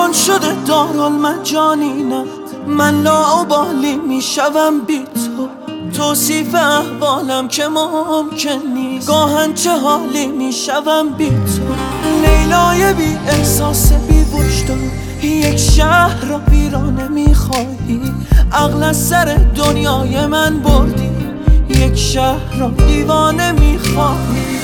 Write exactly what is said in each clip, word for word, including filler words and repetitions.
زمان شده دارالمجانینم، من لاابالی میشوم بی تو. توصیف احوالم که ممکن نیست، گاهن چه حالی میشوم بی تو. لیلای بی احساس بی وجدان، یک شهر را ویرانه میخواهی. عقل از سر دنیای من بردی، یک شهر را دیوانه میخواهی.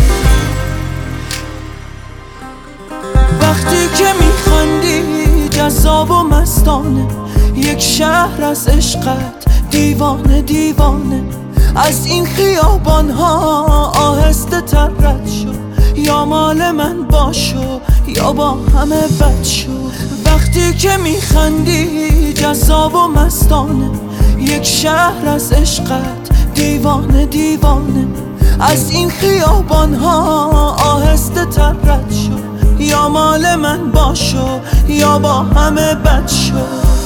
وقتی که میخندی جذاب و مستانه، یک شهر از عشقت دیوانه دیوانه. از این خیابان ها آهسته تر رد شو، یا مال من باشو یا با همه بد شو. وقتی که میخندی جذاب و مستانه، یک شهر از عشقت دیوانه دیوانه. از این خیابان ها آهسته تر رد شو، یا مال من باشو یا با همه بد شو.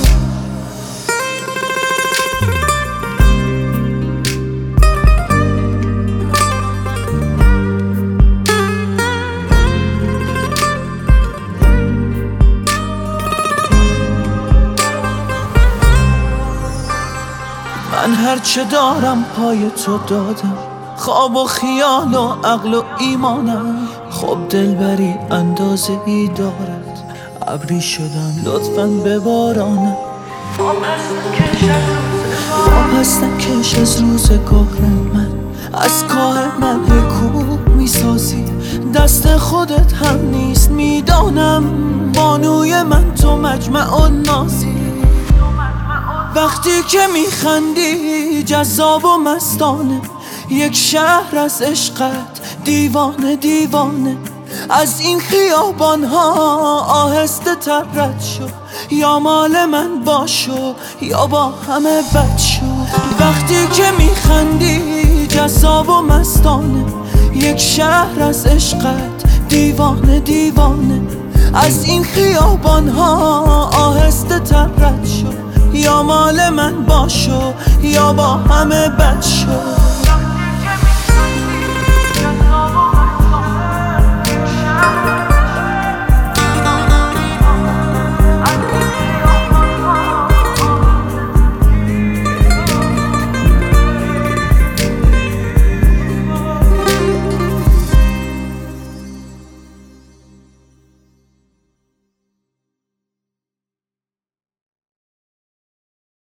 من هرچه دارم پای تو دادم، خواب و خیال و عقل و ایمانم. خب دلبری اندازه ای دارد، ابری شدم لطفاً ببارانم. خواب هستم کش از روزگارم، من از کاه من کوه میسازی. دست خودت هم نیست میدانم، بانوی من تو مجمع و نازی. وقتی که میخندی جذاب و مستانه، یک شهر از عشقت دیوانه دیوانه. از این خیابان ها آهسته تر رد شو، یا مال من باشو یا با همه بد شو. وقتی که میخندی جذاب و مستانه، یک شهر از عشقت دیوانه دیوانه. از این خیابان ها آهسته تر رد شو، یا مال من باشو یا با همه بد شو.